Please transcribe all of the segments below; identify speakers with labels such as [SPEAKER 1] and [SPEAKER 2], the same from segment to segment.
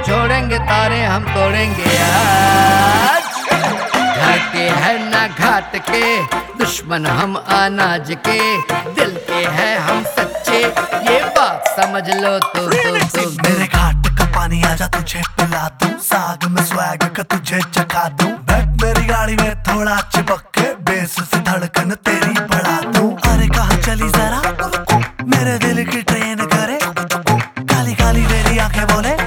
[SPEAKER 1] छोड़ेंगे तारे हम तोड़ेंगे आज। घर के है ना घाट के, दुश्मन हम अनाज के, दिल के है हम सच्चे, ये बात समझ लो तो।
[SPEAKER 2] मेरे घाट का पानी आजा तुझे पिला दूं, साग में स्वैग का तुझे चखा दूं, बैठ मेरी गाड़ी में थोड़ा चिपक के, बेस से धड़कन तेरी बढ़ा दूं। अरे कहाँ चली जरा मेरे दिल की ट्रेन करे, काली काली तेरी आंखें बोले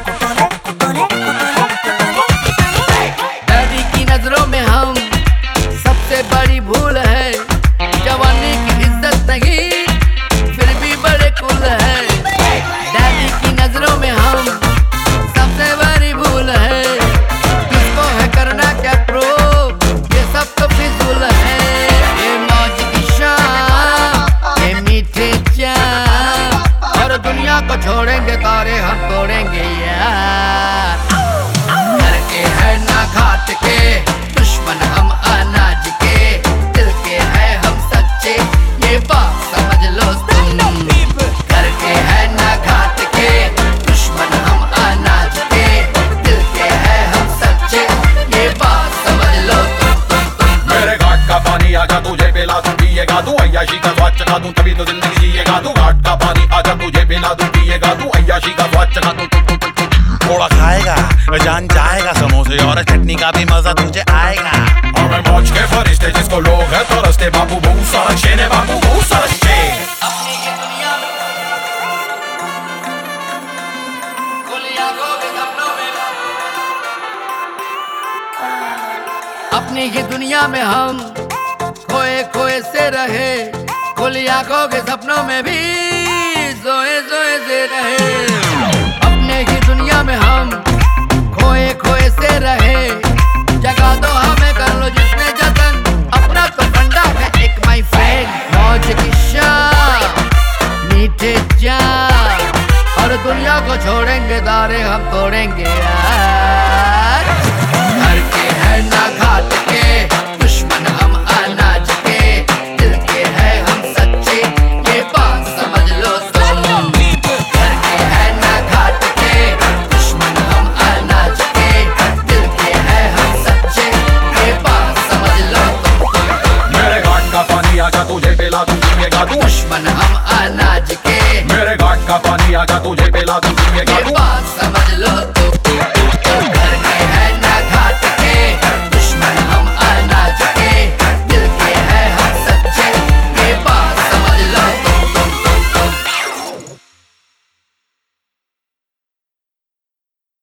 [SPEAKER 1] डैडी की नजरों में हम सबसे बड़ी भूल है, जवानी की इज्जत नहीं फिर भी बड़े कुल है। डैडी की नजरों में हम सबसे बड़ी भूल है, किसको है करना क्या प्रूव, ये सब तो फिजूल है। ये मौज की शाम, ये मीठे जाम, और दुनिया को छोड़ेंगे तारे हम तोड़ेंगे यार। घर के है ना घाट के, दुश्मन हम अनाज के, दिल के है हम सच्चे, ये बात समझ लो तुम। घर के है ना घाट के, दुश्मन हम अनाज के, दिल के है हम सच्चे, ये बात समझ लो तुम।
[SPEAKER 3] मेरे घाट का पानी आजा तुझे पिला दूं, पिएगा तू अय्याशी का स्वाद चखा दूं, तभी तो जिंदगी जिएगा तू। घाट का पानी आजा तुझे पिला दूं, पिएगा तू अय्याशी का स्वाद चखा दूं।
[SPEAKER 4] थोड़ा खाएगा जान जाएगा समोसे, और चटनी का भी मजा तुझे आएगा।
[SPEAKER 3] और मैं मौज के फरिश्ते जिसको लोग है तरसते, बाबू बहुत सारा शेर है, बाबू बहुत सारा शेर।
[SPEAKER 1] अपनी ही दुनिया में खुली आंखों के सपनों में, अपनी ही दुनिया में हम खोए खोए से रहे, खुली आंखों के सपनों में भी सोए सोए से रहे। अपने ही दुनिया में हम खोए खोए से रहे, जगा दो हमें कर लो जिसने जतन, अपना तो फंडा है एक माय फ्रेंड। मौज की शाम, मीठे जाम, और दुनिया को छोड़ेंगे तारे हम तोड़ेंगे यार। घर के है ना घाट के, दुश्मन हम अनाज के, दिल के है हम सच्चे, ये बात समझ लो तुम। घर के है ना घाट के, दुश्मन हम अनाज के, दिल के है हम सच्चे, ये बात समझ लो तुम।
[SPEAKER 3] मेरे घाट का पानी आजा तुझे पिला दूं, पिएगा तू।
[SPEAKER 1] दुश्मन हम अनाज के,
[SPEAKER 3] मेरे घाट का पानी आजा तुझे पिला दूं, पिएगा
[SPEAKER 1] ये
[SPEAKER 3] तू।
[SPEAKER 1] बात